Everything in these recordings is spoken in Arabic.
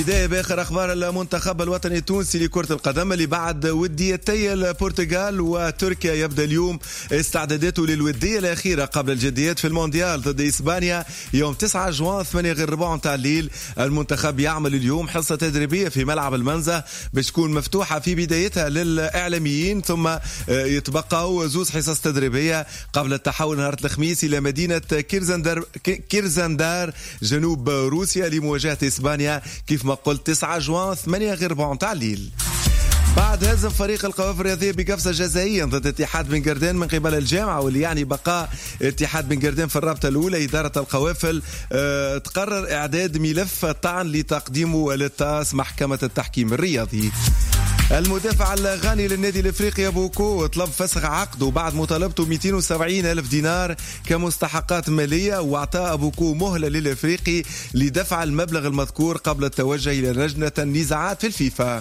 بداية بآخر أخبار المنتخب الوطني التونسي لكرة القدم اللي بعد وديتي البرتغال وتركيا يبدأ اليوم استعداداته للودية الأخيرة قبل الجديات في المونديال ضد إسبانيا يوم 9 جوان 8:15 متاع الليل. المنتخب يعمل اليوم حصة تدريبية في ملعب المنزه باش تكون مفتوحة في بدايتها للإعلاميين، ثم يتبقوا زوز حصص تدريبية قبل التحول نهار الخميس إلى مدينة كيرزندار جنوب روسيا لمواجهة إسبانيا كيف ما قلت 9 جوان 8:15 متاع الليل. بعد هزم فريق القوافل الرياضية بقفزة جزائية ضد اتحاد بن قردان من قبل الجامعة، واللي يعني بقاء اتحاد بن قردان في الرابطة الأولى، إدارة القوافل تقرر إعداد ملف طعن لتقديمه للتاس محكمة التحكيم الرياضي. المدافع الغاني للنادي الافريقي بوكو طلب فسخ عقده بعد مطالبته 270,000 دينار كمستحقات مالية، واعطى بوكو مهلة للافريقي لدفع المبلغ المذكور قبل التوجه إلى لجنة النزاعات في الفيفا.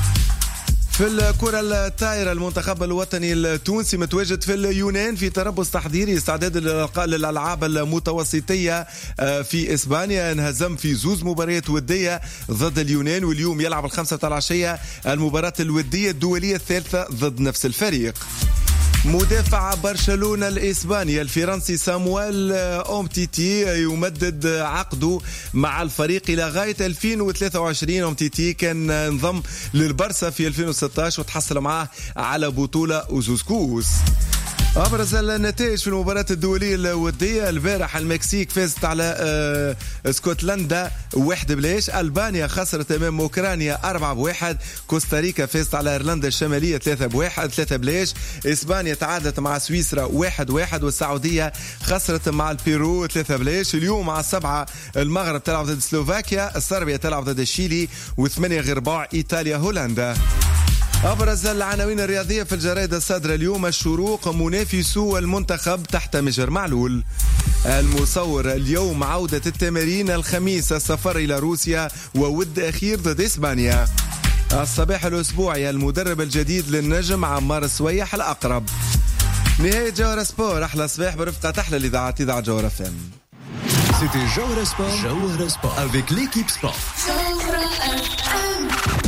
في الكرة الطائرة المنتخب الوطني التونسي متواجد في اليونان في تربص تحضيري استعداد للألعاب المتوسطية في إسبانيا. انهزم في زوز مباريات ودية ضد اليونان، واليوم يلعب 5 العشية المباراة الودية الدولية الثالثة ضد نفس الفريق. مدافع برشلونة الإسباني الفرنسي سامويل أومتيتي يمدد عقده مع الفريق إلى غاية 2023. أومتيتي كان انضم للبرسا في 2016 وتحصل معه على بطولة أوزوسكوس. أبرز النتائج في المباراة الدولية الودية: البارح المكسيك فازت على اسكتلندا 1-0، ألبانيا خسرت أمام أوكرانيا 4-1، كوستاريكا فازت على إيرلندا الشمالية 3-0، إسبانيا تعادلت مع سويسرا 1-1، والسعودية خسرت مع البيرو 3-0. اليوم على 7 المغرب تلعب ضد سلوفاكيا، صربيا تلعب ضد الشيلي، و8:15 إيطاليا هولندا. أبرز العناوين الرياضية في الجرائد الصادرة اليوم: الشروق منافسو المنتخب تحت مجر معلول. المصور: اليوم عودة التمارين، الخميس السفر إلى روسيا وود أخير ضد إسبانيا. الصباح الأسبوعي: المدرب الجديد للنجم عمار السويح الأقرب. نهاية جوهرة سبور، أحلى صباح برفقة أحلى الإذاعة إذاعة جوهرة فم. C'était Jawara Sport avec l'équipe sport.